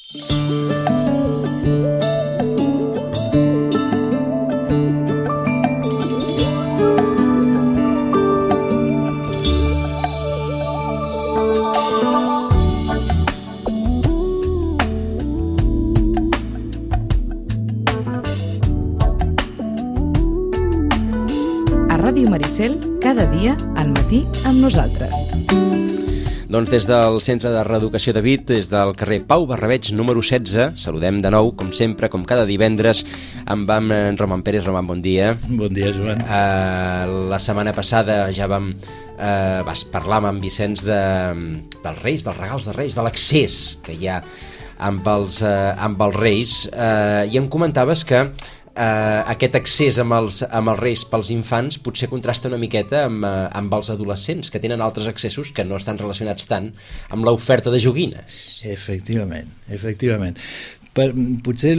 Maricel, cada dia al matí amb nosaltres. Doncs des del Centre de Reeducació de Vic, des del carrer Pau Barrabeig número 16, saludem de nou, com sempre, com cada divendres, amb en Roman Pérez. Roman, bon dia. Bon dia, Joan. La setmana passada ja vas parlar amb en Vicenç dels Reis, dels regals de Reis, de l'accés que hi ha amb els Reis, i em comentaves que aquest accés amb els Reis pels infants potser contrasta una miqueta amb els adolescents, que tenen altres accessos que no estan relacionats tant amb l'oferta de joguines. Efectivament. Potser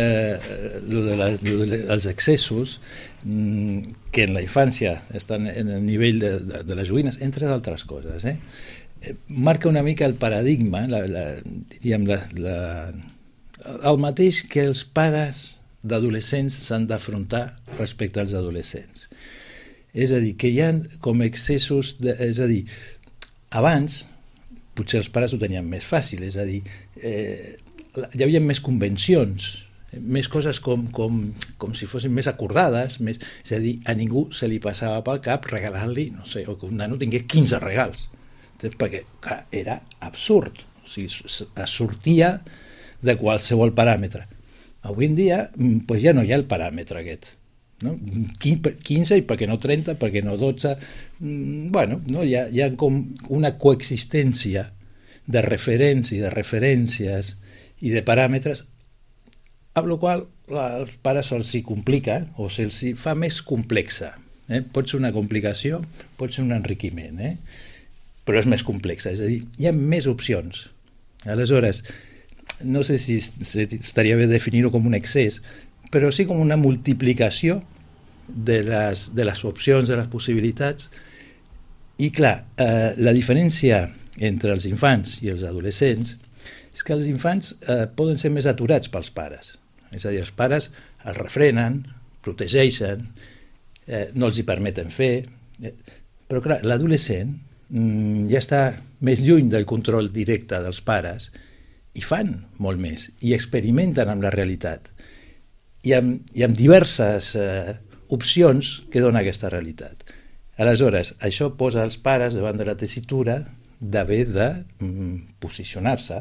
els accessos que en la infància estan en el nivell de les joguines, entre d'altres coses, marca una mica el paradigma, diríem, el mateix que els pares d'adolescents s'han d'afrontar respecte als adolescents. És a dir, que hi ha com excessos, és a dir, abans potser els pares ho tenien més fàcil, és a dir, hi havia més convencions, més coses com si fossin més acordades, és a dir, a ningú se li passava pel cap regalar-li, no sé, o que un nano tingués 15 regals, perquè clar, era absurd, o sigui, es sortia de qualsevol paràmetre. Avui en dia pues ja no hi ha el paràmetre aquest, no? 15 i per què no 30, per què no 12, bueno, no? Hi ha com una coexistència de referents i de referències i de paràmetres, amb la qual als pares se'ls complica o se'ls fa més complexa. Pot ser una complicació, pot ser un enriquiment, però és més complexa, és a dir, hi ha més opcions. Aleshores, no sé si estaria bé definir-ho com un excés, però sí com una multiplicació de les opcions, de les possibilitats. I clar, la diferència entre els infants i els adolescents és que els infants poden ser més aturats pels pares. És a dir, els pares els refrenen, protegeixen, no els hi permeten fer. Però clar, l'adolescent ja està més lluny del control directe dels pares i fan molt més, i experimenten amb la realitat, i amb diverses opcions que dona aquesta realitat. Aleshores, això posa els pares davant de la tessitura d'haver de posicionar-se,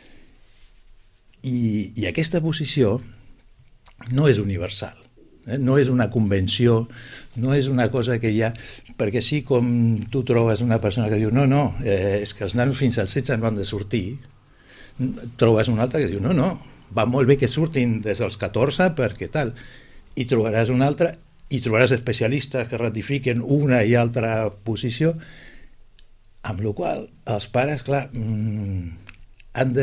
i aquesta posició no és universal, no és una convenció, no és una cosa que hi ha, perquè així com tu trobes una persona que diu no, és que els nanos fins als 16 no han de sortir, trobes un altre que diu no, va molt bé que surtin des dels 14 perquè tal, i trobaràs un altre i trobaràs especialistes que ratifiquen una i altra posició, amb la qual els pares, clar, han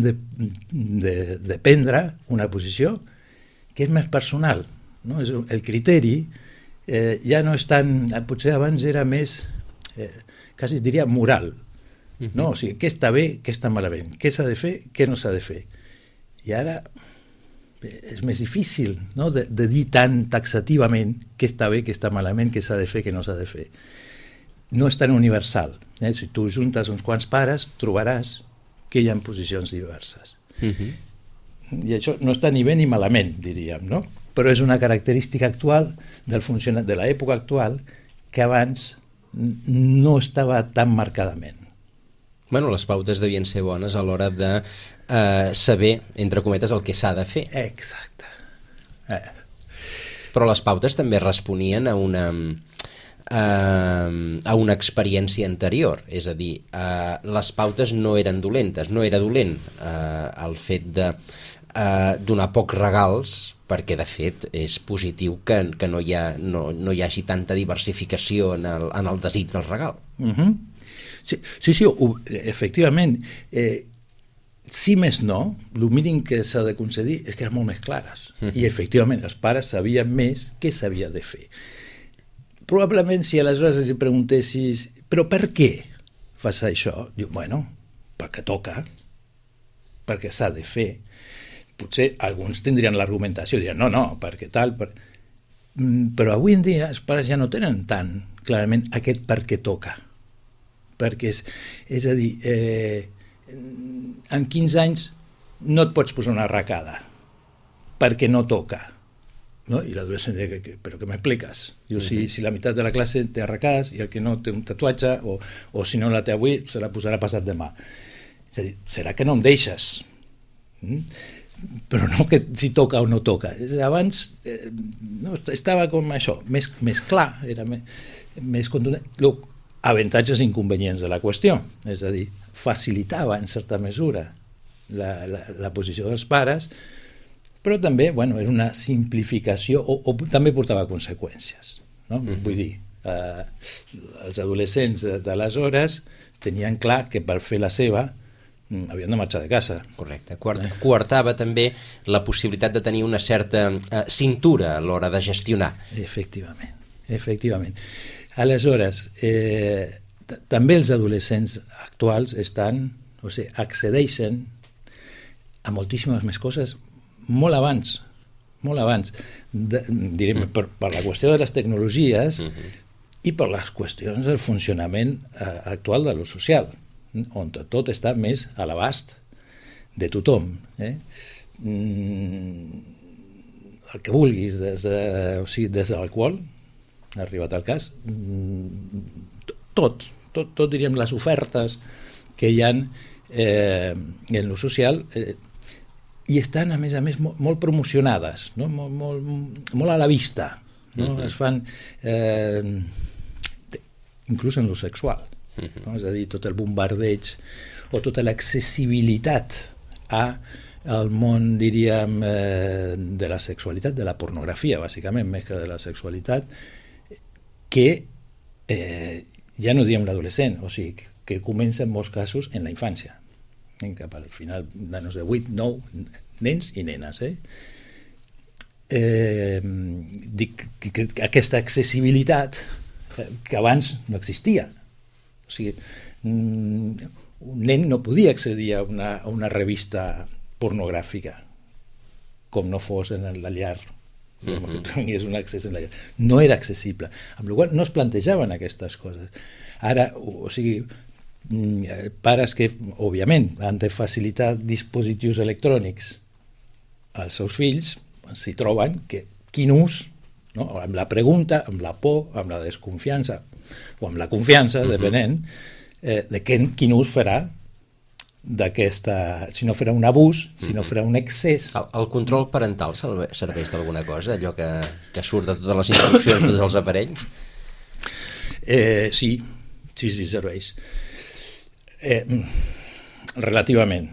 de prendre una posició que és més personal, no? El criteri ja no és tan, potser abans era més, quasi es diria moral, no? O sigui, què està bé, què està malament, què s'ha de fer, què no s'ha de fer. I ara és més difícil, no? de dir tan taxativament què està bé, què està malament, què s'ha de fer, què no s'ha de fer. No és tan universal. Si tu juntes uns quants pares, trobaràs que hi ha posicions diverses. I això no està ni bé ni malament, diríem, no? Però és una característica actual de l'època actual que abans no estava tan marcadament. Bueno, les pautes devien ser bones a l'hora de saber, entre cometes, el que s'ha de fer. Exacte. Però les pautes també responien a una experiència anterior, és a dir, les pautes no eren dolentes, no era dolent el fet de donar pocs regals, perquè de fet és positiu que no hi hagi tanta diversificació en el desig del regal. Sí, efectivament. Si més no, el mínim que s'ha de concedir és que eren molt més clares. I efectivament els pares sabien més què s'havia de fer. Probablement si aleshores els preguntessis però per què fas això? Diu, bueno, perquè toca. perquè s'ha de fer. Potser alguns tindrien l'argumentació, dirien no, perquè tal... Però avui en dia els pares ja no tenen tant clarament aquest per què toca. Perquè és a dir, en 15 anys no et pots posar una arracada perquè no toca. No? I l'adolescent diu, però què m'expliques? Si la meitat de la classe té arracades i el que no té un tatuatge, o si no la té avui, se la posarà passat demà. És a dir, serà que no em deixes? Però no que si toca o no toca. Abans no, estava com això, més clar, era més contundent. Avantatges i inconvenients de la qüestió, és a dir, facilitava en certa mesura la posició dels pares, però també era una simplificació o també portava conseqüències. No? Vull dir, els adolescents d'aleshores tenien clar que per fer la seva havien de marxar de casa. Correcte. Coartava també la possibilitat de tenir una certa cintura a l'hora de gestionar. Efectivament. Aleshores, també els adolescents actuals accedeixen a moltíssimes més coses molt abans, direm, per la qüestió de les tecnologies i per les qüestions del funcionament actual de l'ús social, on tot està més a l'abast de tothom. El que vulguis, des de l'alcohol, ha arribat al cas, tot diríem, les ofertes que hi ha en l'ús social i estan, a més, molt promocionades, no? molt a la vista. No? Es fan, inclús en l'ús sexual. No? És a dir, tot el bombardeig o tota l'accessibilitat al món, diríem, de la sexualitat, de la pornografia, bàsicament, més que de la sexualitat, que ja no diem l'adolescent, o sigui, que comença en molts casos en la infància, cap al final, nanos de 8, 9, nens i nenes. Dic que aquesta accessibilitat que abans no existia. O sigui, un nen no podia accedir a una revista pornogràfica com no fos en la llar. És un accés en la llar. No era accessible. Amb la qual cosa no es plantejaven aquestes coses. Ara, o sigui, pares que, òbviament, han de facilitar dispositius electrònics als seus fills, s'hi troben que quin ús, no? Amb la pregunta, amb la por, amb la desconfiança o amb la confiança, depenent de quin ús farà d'aquesta, si no farà un abús, si no farà un excés. El control parental serveix d'alguna cosa, allò que surt de totes les instruccions de tots els aparells? Sí, serveix. Relativament.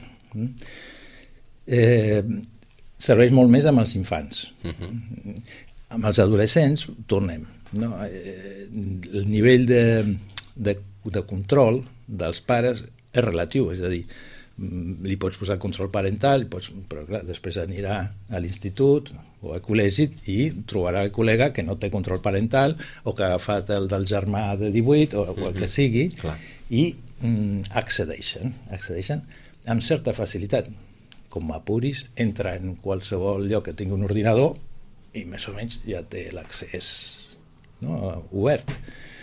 Serveix molt més amb els infants. Amb els adolescents, tornem. No? El nivell de control dels pares és relatiu, és a dir, li pots posar control parental, però clar, després anirà a l'institut o al col·legi i trobarà el col·lega que no té control parental o que ha agafat el del germà de 18 o el que sigui, i accedeixen amb certa facilitat. Com m'apuris, entra en qualsevol lloc que tingui un ordinador i més o menys ja té l'accés, no? Obert.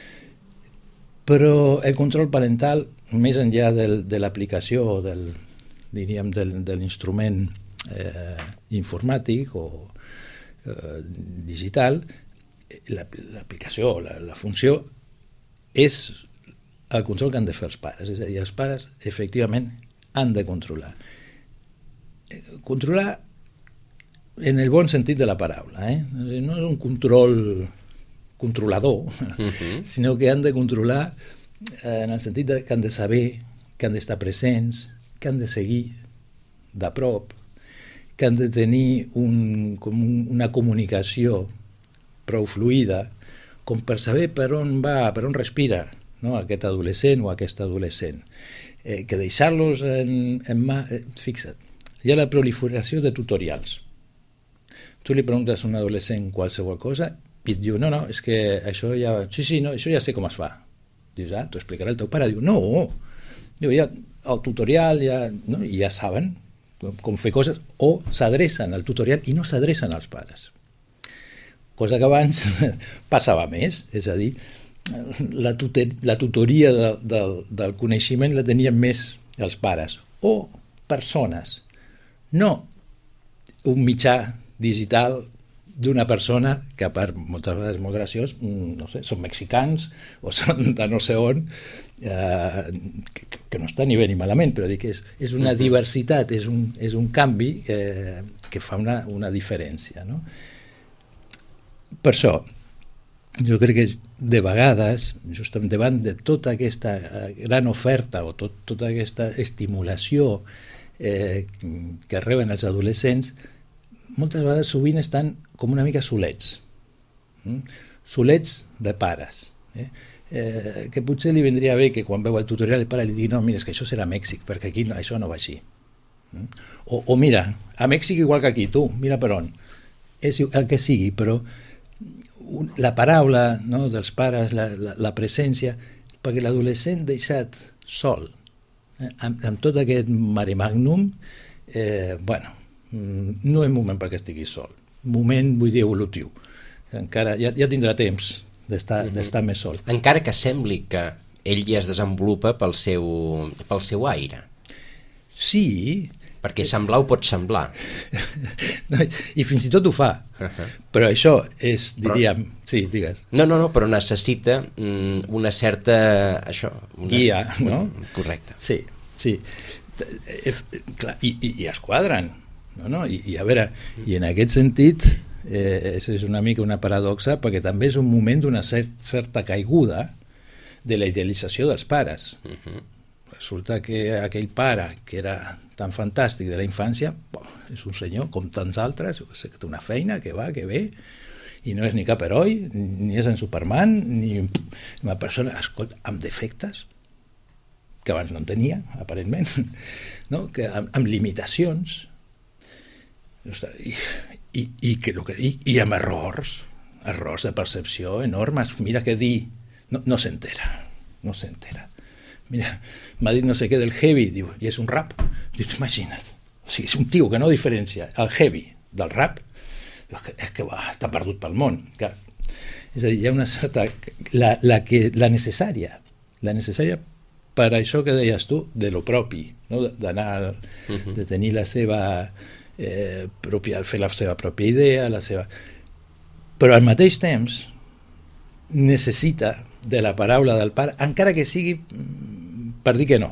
Però el control parental, més enllà de l'aplicació, diríem, de l'instrument informàtic o digital, l'aplicació, la funció, és el control que han de fer els pares. És a dir, els pares, efectivament, han de controlar. Controlar en el bon sentit de la paraula. No és un controlador, sinó que han de controlar en el sentit que han de saber, que han d'estar presents, que han de seguir de prop, que han de tenir una comunicació prou fluida, com per saber per on va, per on respira, no? Aquest adolescent o aquesta adolescent. Que deixar-los en mà... Fixa't, hi ha la proliferació de tutorials. Tu li preguntes a un adolescent qualsevol cosa i et diu, no, és que això ja... Sí, no, això ja sé com es fa. Dius, t'ho explicarà el teu pare. Diu, no, ja, el tutorial, ja, no? I ja saben com fer coses, o s'adrecen al tutorial i no s'adrecen als pares. Cosa que abans passava més, és a dir, la tutoria del coneixement la tenien més els pares o persones, no un mitjà digital d'una persona que, a part, moltes vegades molt graciós, no sé, són mexicans o són de no sé on, que no està ni bé ni malament, però dic que és una diversitat, és un canvi que fa una diferència, no? Per això, jo crec que de vegades, justament davant de tota aquesta gran oferta o tota aquesta estimulació que reben els adolescents, moltes vegades sovint estan com una mica solets, solets de pares, que potser li vendria bé que quan veu el tutorial el pare li digui no, mira, és que això serà a Mèxic, perquè aquí això no va així. O mira, a Mèxic igual que aquí, tu, mira per on. És el que sigui, però la paraula, no, dels pares, la presència, perquè l'adolescent deixat sol, amb tot aquest mare magnum, bueno, no és moment perquè estigui sol, moment, vull dir, evolutiu, encara ja tindrà temps d'estar més sol. Encara que sembli que ell ja es desenvolupa pel seu aire. Sí. Perquè semblar ho pot semblar. No, i fins i tot ho fa. Però això és, diríem... Sí, digues. No, però necessita una certa... guia, no? Correcte. Sí. Clar, i es quadren. No? I a veure, i en aquest sentit és una mica una paradoxa, perquè també és un moment d'una certa caiguda de la idealització dels pares. Resulta que aquell pare que era tan fantàstic de la infància és un senyor com tants altres, que té una feina, que va, que ve, i no és ni cap heroi, ni és en Superman, ni una persona, escolta, amb defectes, que abans no en tenia, aparentment, no? Que amb limitacions, i amb errors de percepció enormes. Mira què dir, no s'entera. Mira, m'ha dit no sé què del heavy, diu, i és un rap. Dius, imagina't, o sigui, és un tio que no diferencia el heavy del rap, és que està perdut pel món. Clar. És a dir, hi ha una certa... La necessària per això que deies tu, de lo propi, no? D'anar, de tenir la seva fer la seva pròpia idea, però al mateix temps necessita de la paraula del pare, encara que sigui per dir que no,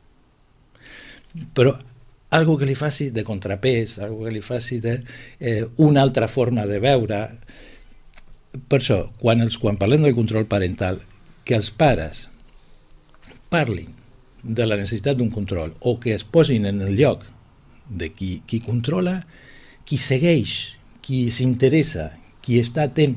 però algo que li faci de contrapès, algo que li faci una altra forma de veure. Per això, quan parlem del control parental, que els pares parlin de la necessitat d'un control o que es posin en el lloc de qui controla, qui segueix, qui s'interessa, qui està atent,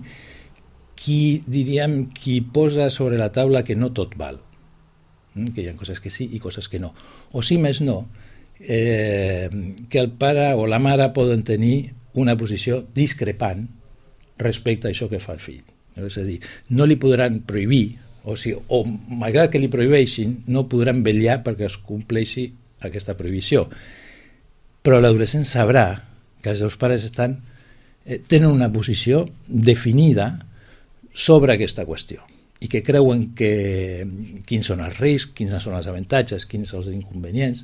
qui posa sobre la taula que no tot val, que hi ha coses que sí i coses que no, o si més no, que el pare o la mare poden tenir una posició discrepant respecte a això que fa el fill. És a dir, no li podran prohibir, o malgrat que li prohibeixin, no podran vetllar perquè es compleixi aquesta prohibició. Però l'adolescent sabrà que els seus pares tenen una posició definida sobre aquesta qüestió i que creuen quins són els riscs, quins són els avantatges, quins són els inconvenients.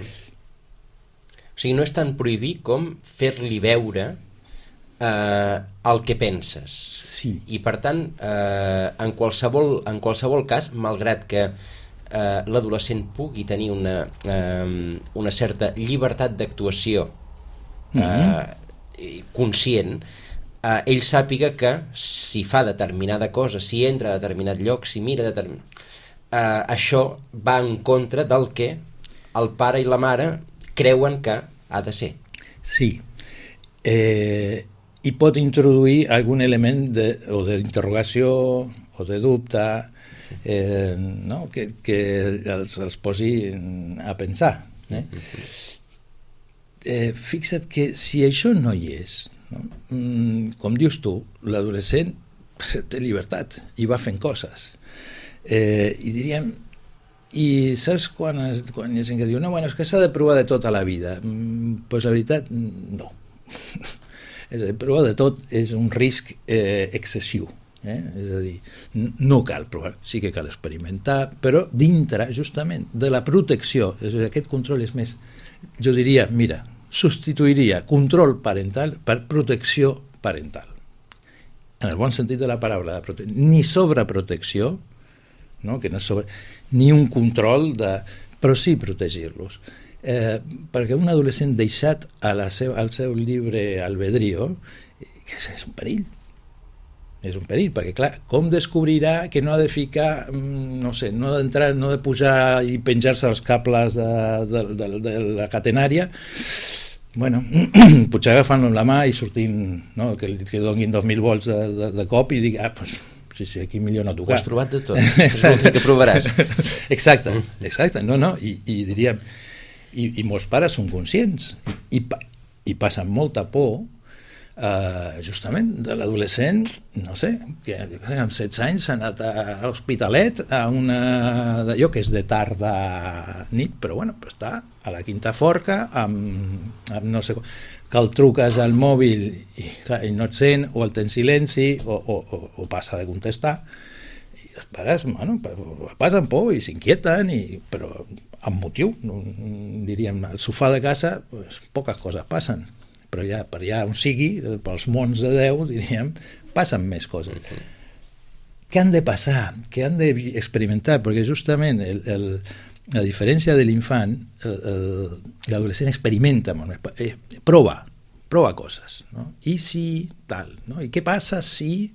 O sigui, no és tan prohibir com fer-li veure el que penses. Sí. I per tant, en qualsevol cas, malgrat que l'adolescent pugui tenir una certa llibertat d'actuació conscient, ell sàpiga que si fa determinada cosa, si entra a determinat lloc, si mira això va en contra del que el pare i la mare creuen que ha de ser. Sí. I pot introduir algun element o d'interrogació o de dubte, no? que els posi a pensar. Fixa't que si això no hi és, no? Com dius tu, l'adolescent té llibertat i va fent coses. I diríem, I saps quan hi ha gent que diu no, bueno, és que s'ha de provar de tot a la vida? Pues la veritat, no. És a dir, provar de tot és un risc excessiu. És a dir, no cal provar, sí que cal experimentar, però dintre, justament, de la protecció, és a dir, aquest control és més, jo diria, mira, substituiria control parental per protecció parental. En el bon sentit de la paraula, ni sobreprotecció, no? Que no és ni un control, però sí protegir-los. Perquè un adolescent deixat al seu llibre albedrío, que és un perill. És un perill, perquè clar, com descobrirà que no ha de ficar, no sé, no d'entrar, no de pujar i penjar-se els cables de la catenària, bueno, potser agafant-lo amb la mà i sortint, no, que donin 2.000 volts de cop i digui, pues sí, aquí millor no tocar. Ho has provat de tot, és l'últim que provaràs. Exacte, no, i diríem, i molts pares són conscients, i passen molta por, justament de l'adolescent, no sé, que amb 16 anys s'ha anat a Hospitalet a d'allò que és de tarda nit, però bueno, està a la Quinta Forca amb no sé, que el truques al mòbil i clar, ell no et sent, o el té en silenci o passa de contestar, i els pares, bueno, passen por i s'inquieten, però amb motiu, diríem, al sofà de casa pues, poques coses passen, però ja per allà on sigui, pels mons de Déu, diríem, passen més coses. Què han de passar? Què han d'experimentar? Perquè justament a diferència de l'infant, l'adolescent experimenta, prova coses, no? I si tal, no? I què passa si...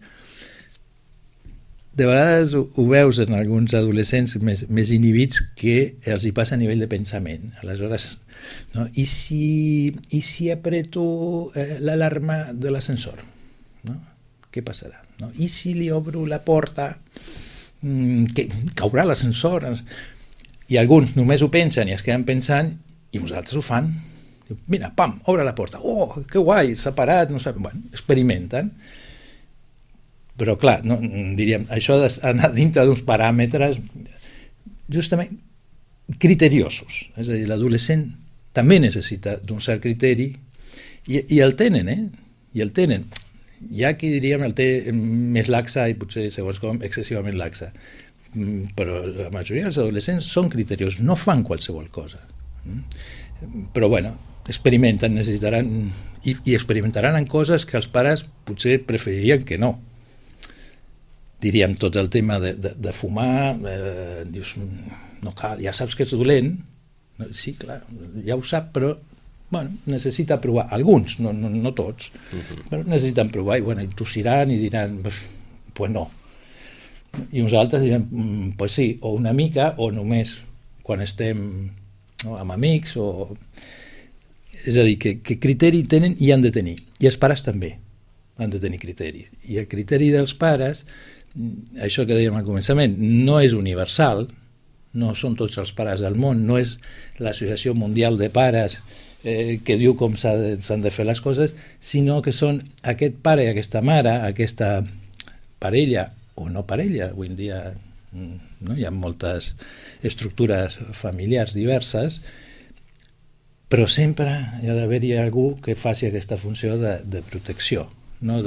De vegades ho veus en alguns adolescents més inhibits que els hi passa a nivell de pensament. Aleshores, no? I si apreto l'alarma de l'ascensor? No? Què passarà? No? I si li obro la porta? Que caurà l'ascensor? I alguns només ho pensen i es queden pensant i uns altres ho fan. Mira, pam, obre la porta. Oh, que guai, s'ha parat. No sé. Bueno, experimenten. Però clar, no, diríem, això ha d'anar dintre d'uns paràmetres justament criteriosos. És a dir, l'adolescent també necessita d'un cert criteri i el tenen, I el tenen. Hi ha qui diríem el té més laxa i potser segons com excessivament laxa. Però la majoria dels adolescents són criteriosos, no fan qualsevol cosa. Però bueno, experimenten, necessitaran i experimentaran en coses que els pares potser preferirien que no. Diríem tot el tema de fumar, dius, no cal, ja saps que és dolent, sí, clar, ja ho sap, però bueno, necessita provar, alguns, no tots, però necessiten provar i bueno, tossiran i diran, pues no, i uns altres diran, pues sí, o una mica o només quan estem amb amics, és a dir, que criteri tenen i han de tenir, i els pares també han de tenir criteri, i el criteri dels pares, això que dèiem al començament, no és universal, no són tots els pares del món, no és l'Associació Mundial de Pares que diu com s'han de fer les coses, sinó que són aquest pare i aquesta mare, aquesta parella o no parella, avui en dia no? Hi ha moltes estructures familiars diverses, però sempre hi ha d'haver-hi algú que faci aquesta funció de protecció, no?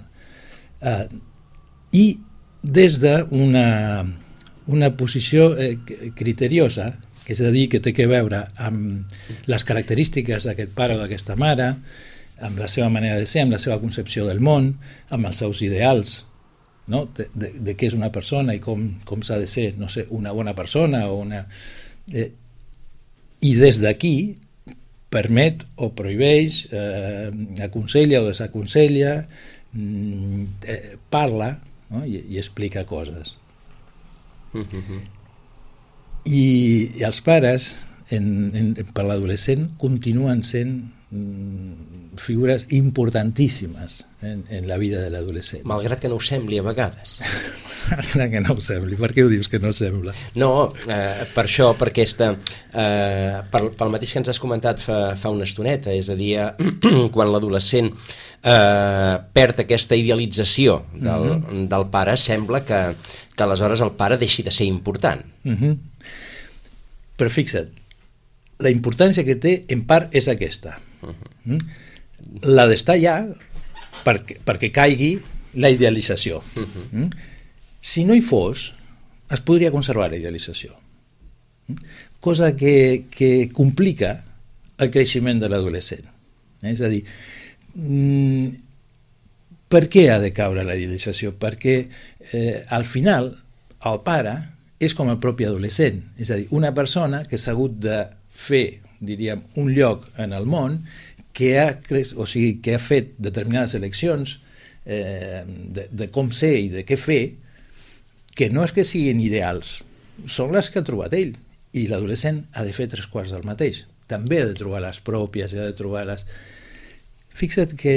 I des d'una posició criteriosa, que és a dir, que té que veure amb les característiques d'aquest pare o d'aquesta mare, amb la seva manera de ser, amb la seva concepció del món, amb els seus ideals, no? de què és una persona i com s'ha de ser, no sé, una bona persona o una... I des d'aquí permet o prohibeix, aconsella o desaconsella, parla, no? I explica coses. I els pares per l'adolescent continuen sent figures importantíssimes en la vida de l'adolescent. Malgrat que no ho sembli a vegades. Malgrat que no ho sembli. Per què ho dius que no sembla? No, per això, per aquesta... pel mateix que ens has comentat fa una estoneta, és a dir, quan l'adolescent perd aquesta idealització del pare, sembla que aleshores el pare deixi de ser important. Però fixa't, la importància que té en part és aquesta. La d'estar allà perquè caigui la idealització. Si no hi fos, es podria conservar la idealització. Cosa que complica el creixement de l'adolescent. És a dir, per què ha de caure la idealització? Perquè al final el pare és com el propi adolescent, és a dir, una persona que s'ha hagut de fer, diríem, un lloc en el món, que ha fet determinades eleccions de com ser i de què fer, que no és que siguin ideals, són les que ha trobat ell, i l'adolescent ha de fer 3/4 del mateix. També ha de trobar les pròpies, ha de trobar les... Fixa't que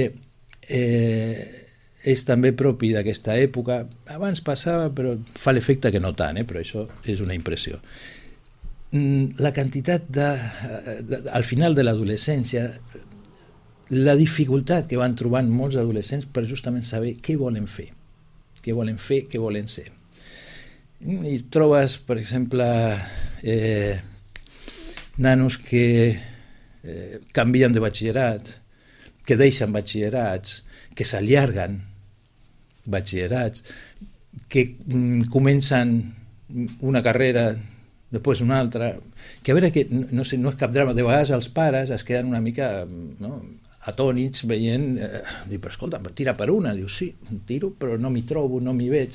és també propi d'aquesta època, abans passava, però fa l'efecte que no tant, però això és una impressió. La quantitat al final de l'adolescència, la dificultat que van trobant molts adolescents per justament saber què volen fer, què volen ser. I trobes, per exemple, nanos que canvien de batxillerat, que deixen batxillerats, que s'allarguen batxillerats, que comencen una carrera, després una altra, que a veure, que no és cap drama, de vegades els pares es queden una mica atònits veient, diu, però escolta, tira per una, diu, sí, tiro, però no m'hi trobo, no m'hi veig.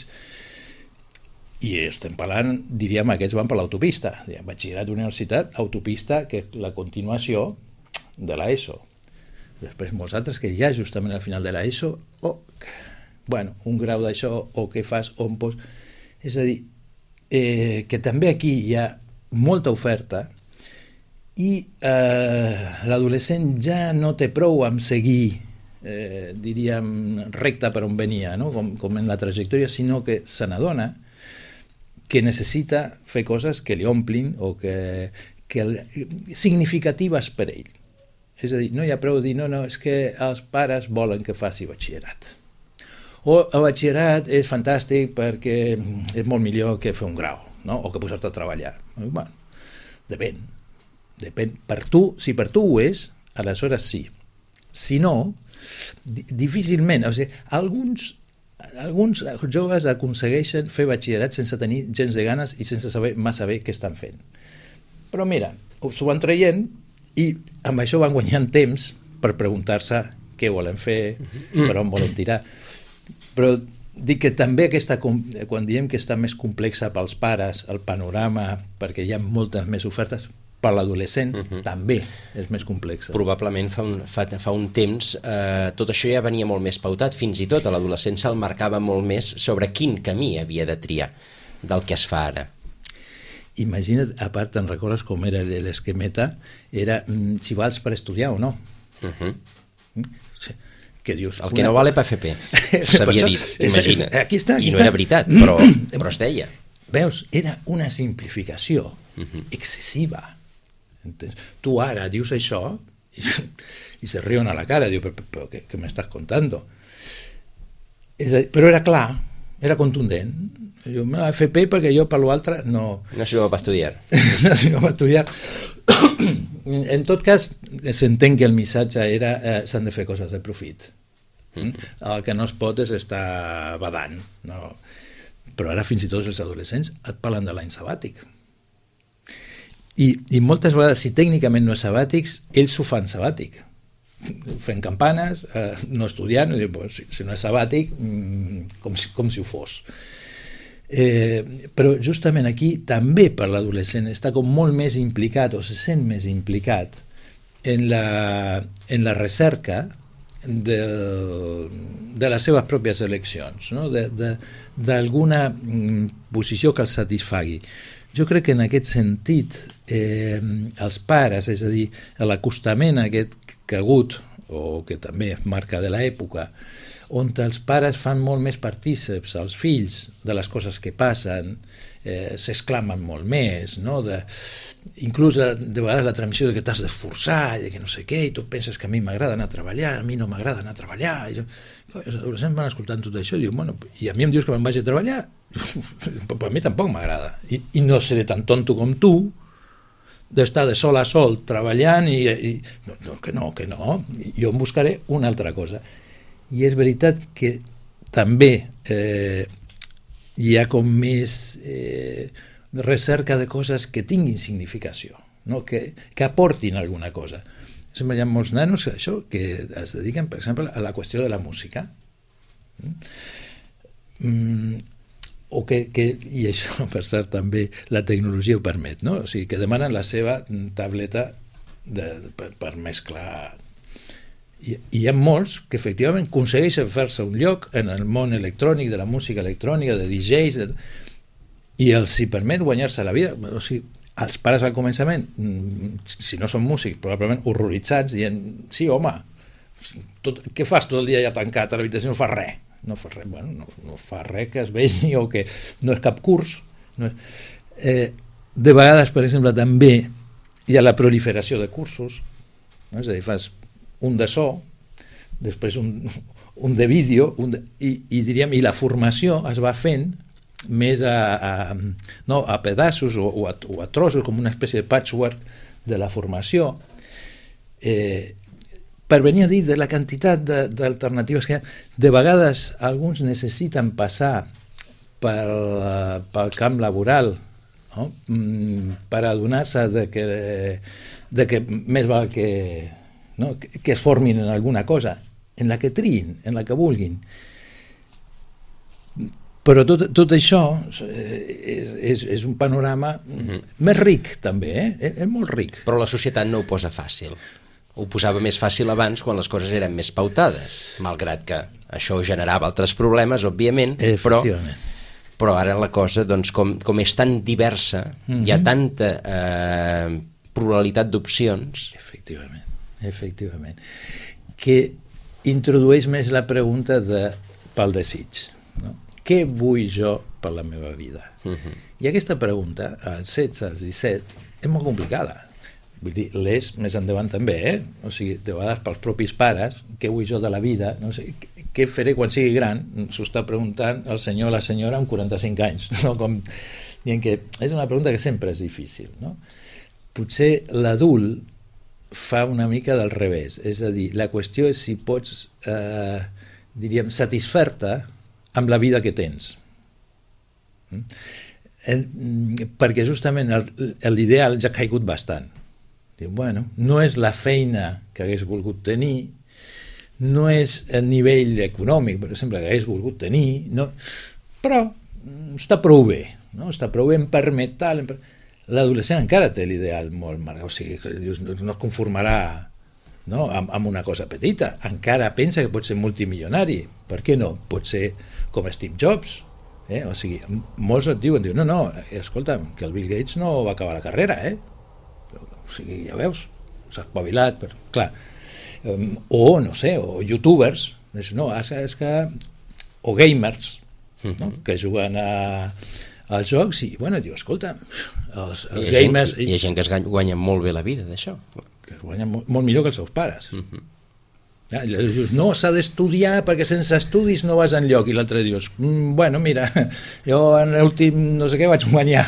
I estem parlant, diríem, aquests van per l'autopista, batxillerat, universitat, autopista, que és la continuació de l'ESO. Després molts altres que ja justament al final de l'ESO, un grau d'això, o què fas, on pos... És a dir, que també aquí hi ha molta oferta i l'adolescent ja no té prou amb seguir, diríem, recte per on venia, no? com en la trajectòria, sinó que se n'adona que necessita fer coses que li omplin o que significatives per ell. És a dir, no hi ha prou dir, no, és que els pares volen que faci batxillerat. O el batxillerat és fantàstic perquè és molt millor que fer un grau, no? O que posar-te a treballar. Bueno, depèn. Per tu, si per tu ho és, aleshores sí. Si no, difícilment. O sigui, alguns joves aconsegueixen fer batxillerat sense tenir gens de ganes i sense saber massa bé què estan fent. Però mira, s'ho van traient i amb això van guanyant temps per preguntar-se què volen fer, per on volen tirar. Però dic que també quan diem que està més complexa pels pares, el panorama, perquè hi ha moltes més ofertes, per l'adolescent també és més complexa. Probablement fa un temps tot això ja venia molt més pautat, fins i tot a l'adolescent se'l marcava molt més sobre quin camí havia de triar del que es fa ara. Imagina't, a part, te'n recordes com era l'esquemeta, era si vals per estudiar o no. Que dius, el que no vale per FP, s'havia dit, imagina. Aquí està. I no era veritat, però es deia. Veus, era una simplificació excessiva. Tu ara dius això i se riuen a la cara, diu, però què m'estàs contando? Però era clar, era contundent. Diu, FP perquè jo per l'altre no... No sirve per estudiar. No sirve per estudiar. En tot cas, s'entén que el missatge era s'han de fer coses de profit. El que no es pot és estar badant. No? Però ara fins i tot els adolescents et parlen de l'any sabàtic. I moltes vegades, si tècnicament no és sabàtics, ells s'ho fan sabàtic. Fent campanes, no estudiant, si no és sabàtic, com si ho fos. Però justament aquí també per l'adolescent està com molt més implicat o se sent més implicat en la recerca de les seves pròpies eleccions, no? D'alguna posició que els satisfagui. Jo crec que en aquest sentit els pares, és a dir, l'acostament aquest que ha hagut, o que també es marca de l'època, on els pares fan molt més partíceps als fills de les coses que passen, s'exclamen molt més, no? Inclús de vegades la transmissió de que t'has d'esforçar i de que no sé què, i tu penses que a mi m'agrada anar a treballar, a mi no m'agrada anar a treballar, i els adolescents van escoltant tot això i diuen, bueno, i a mi em dius que me'n vagi a treballar? Però a mi tampoc m'agrada, i no seré tan tonto com tu d'estar de sol a sol treballant i no, que no, jo em buscaré una altra cosa. I és veritat que també hi ha com més recerca de coses que tinguin significació, no? que aportin alguna cosa. Sempre hi ha molts nanos això, que es dediquen, per exemple, a la qüestió de la música. O i això, per cert, també la tecnologia ho permet, no? O sigui, que demanen la seva tableta per mesclar. I hi ha molts que efectivament aconsegueixen fer-se un lloc en el món electrònic, de la música electrònica, de DJs, i els hi permet guanyar-se la vida. O sigui, els pares al començament, si no són músics, probablement horroritzats, dient, sí, home, què fas tot el dia ja tancat a l'habitació? No fa res. No fa res, bueno, no fa res que es vegi o que no és cap curs. No és... de vegades, per exemple, també hi ha la proliferació de cursos, no? És a dir, fas un de so, després un de vídeo, i la formació es va fent més a pedaços o a trossos, com una espècie de patchwork de la formació, per venir a dir de la quantitat d'alternatives que hi ha. De vegades alguns necessiten passar pel camp laboral, no? Per adonar-se de que més val que es formin en alguna cosa, en la que triïn, en la que vulguin. Però tot això és un panorama més ric, també, és molt ric. Però la societat no ho posa fàcil. Ho posava més fàcil abans, quan les coses eren més pautades, malgrat que això generava altres problemes, òbviament, però ara la cosa, doncs, com és tan diversa, hi ha tanta pluralitat d'opcions. Efectivament. Que introdueix més la pregunta pel desig, no? Què vull jo per la meva vida? I aquesta pregunta, als 16, als 17, és molt complicada. Vull dir, l'és més endavant també, O sigui, de vegades pels propis pares, què vull jo de la vida? No sé, què faré quan sigui gran? S'ho està preguntant el senyor o la senyora amb 45 anys, no? Com dient que és una pregunta que sempre és difícil, no? Potser l'adult fa una mica del revés, és a dir, la qüestió és si pots, diríem, satisfer-te amb la vida que tens. Perquè justament l'ideal ja ha caigut bastant. Diu, bueno, no és la feina que hagués volgut tenir, no és el nivell econòmic, per exemple, que hagués volgut tenir, no, però està prou bé, no? Està prou bé, em permet tal... L'adolescent encara té l'ideal molt marcat, o sigui, no es conformarà, no, amb una cosa petita, encara pensa que pot ser multimilionari. Per què no? Pot ser com Steve Jobs, o sigui, molts et diuen, no, escolta, que el Bill Gates no va acabar la carrera, o sigui, ja veus, s'ha espavilat, però, clar, o no sé, o youtubers, no, és que, o gamers, no? Que juguen als jocs i, bueno, diu, escolta, els gamers... Hi ha gent que es guanya molt bé la vida d'això. Que es guanya molt millor que els seus pares. Dius, no, s'ha d'estudiar perquè sense estudis no vas enlloc, i l'altre dius, bueno, mira, jo en l'últim no sé què vaig guanyar.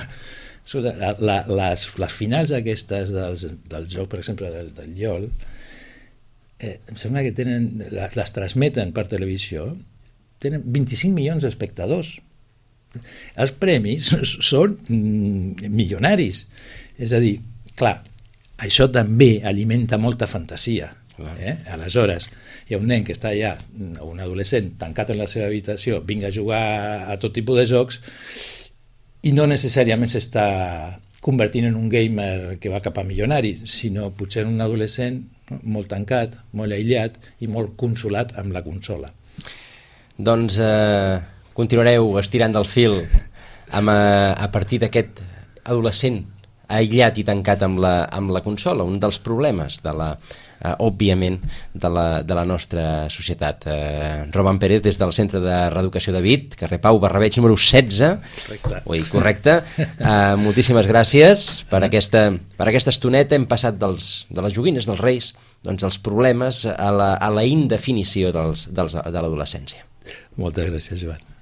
Les finals aquestes del joc, per exemple, del LOL, em sembla que les transmeten per televisió, tenen 25 milions d'espectadors. Els premis són milionaris. És a dir, clar, això també alimenta molta fantasia. Aleshores, hi ha un nen que està allà, un adolescent, tancat en la seva habitació, vinga a jugar a tot tipus de jocs, i no necessàriament s'està convertint en un gamer que va cap a milionari, sinó potser en un adolescent molt tancat, molt aïllat i molt consolat amb la consola. Doncs continuareu estirant del fil a partir d'aquest adolescent aïllat i tancat amb la consola, un dels problemes òbviament de la nostra societat. Roman Pérez, des del Centre de Reeducació de Vic, carrer Pau Barrabeig número 16. Correcte. Moltíssimes gràcies per aquesta estoneta. Hem passat de les joguines dels Reis, doncs, els problemes a la indefinició de l'adolescència. Moltes gràcies, Joan.